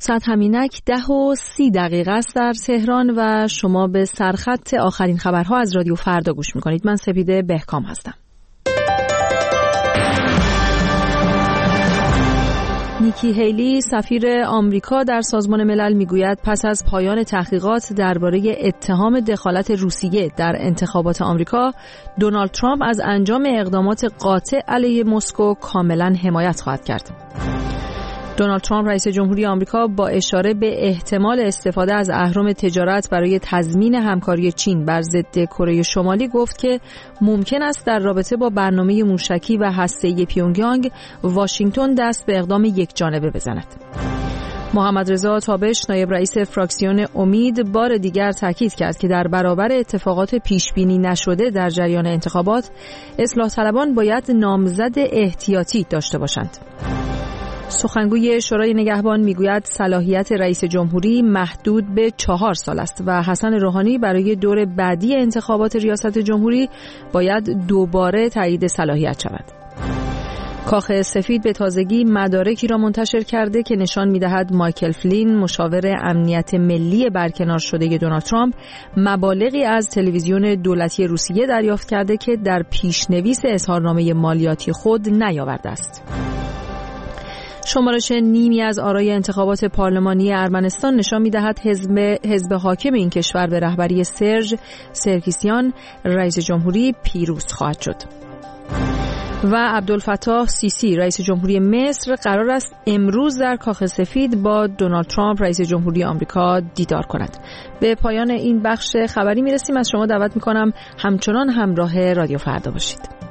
ساعت همینک 10:30 است در تهران و شما به سرخط آخرین خبرها از رادیو فردا گوش میکنید. من سپیده بهکام هستم. نیکی هیلی سفیر آمریکا در سازمان ملل میگوید پس از پایان تحقیقات درباره اتهام دخالت روسیه در انتخابات آمریکا، دونالد ترامپ از انجام اقدامات قاطع علیه مسکو کاملا حمایت خواهد کرد. دونالد ترامپ رئیس جمهوری آمریکا با اشاره به احتمال استفاده از اهرم تجارت برای تضمین همکاری چین بر ضد کره شمالی گفت که ممکن است در رابطه با برنامه موشکی و هسته‌ای پیونگیانگ واشنگتن دست به اقدام یکجانبه بزند. محمد رضا تابش نایب رئیس فراکسیون امید بار دیگر تاکید کرد که در برابر اتفاقات پیشبینی نشده در جریان انتخابات، اصلاح طلبان باید نامزد احتیاطی داشته باشند. سخنگوی شورای نگهبان میگوید صلاحیت رئیس جمهوری محدود به 4 سال است و حسن روحانی برای دور بعدی انتخابات ریاست جمهوری باید دوباره تایید صلاحیت شود. کاخ سفید به تازگی مدارکی را منتشر کرده که نشان می‌دهد مایکل فلین مشاور امنیت ملی برکنار شده دونالد ترامپ مبالغی از تلویزیون دولتی روسیه دریافت کرده که در پیشنویس اظهارنامه مالیاتی خود نیاورده است. شمارش نیمی از آرای انتخابات پارلمانی ارمنستان نشان می‌دهد حزب حاکم این کشور به رهبری سرژ سرکیسیان رئیس جمهوری پیروز خواهد شد. و عبدالفتاح سیسی رئیس جمهوری مصر قرار است امروز در کاخ سفید با دونالد ترامپ رئیس جمهوری آمریکا دیدار کند. به پایان این بخش خبری میرسیم. از شما دعوت می‌کنم همچنان همراه رادیو فردا باشید.